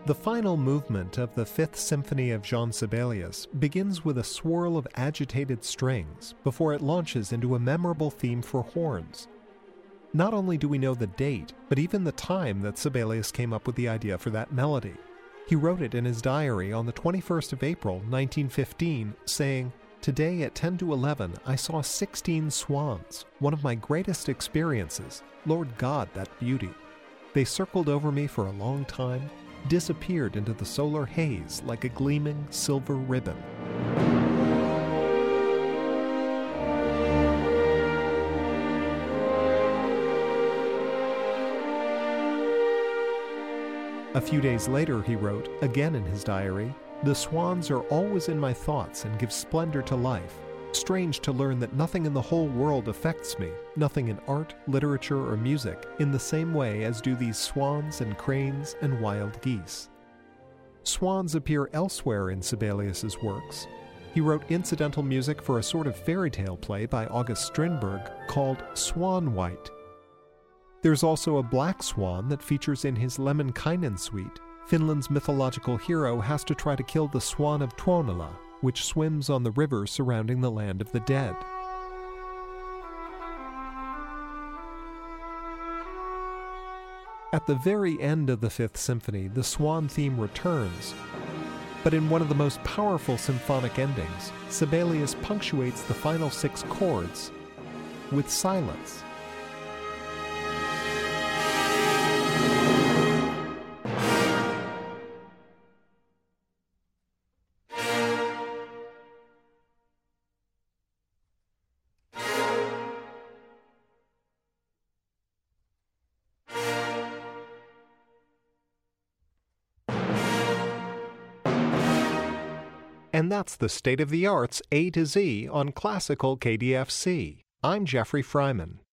The final movement of the Fifth Symphony of Jean Sibelius begins with a swirl of agitated strings before it launches into a memorable theme for horns. Not only do we know the date, but even the time that Sibelius came up with the idea for that melody. He wrote it in his diary on the 21st of April, 1915, saying, "Today at 10 to 11, I saw 16 swans, one of my greatest experiences. Lord God, that beauty. They circled over me for a long time, disappeared into the solar haze like a gleaming silver ribbon." A few days later, he wrote, again in his diary, "The swans are always in my thoughts and give splendor to life. Strange to learn that nothing in the whole world affects me, nothing in art, literature, or music, in the same way as do these swans and cranes and wild geese." Swans appear elsewhere in Sibelius's works. He wrote incidental music for a sort of fairy tale play by August Strindberg called Swan White. There's also a black swan that features in his Lemminkainen suite. Finland's mythological hero has to try to kill the swan of Tuonela, which swims on the river surrounding the land of the dead. At the very end of the Fifth Symphony, the swan theme returns, but in one of the most powerful symphonic endings, Sibelius punctuates the final 6 chords with silence. And that's the State of the Arts A to Z on Classical KDFC. I'm Jeffrey Freiman.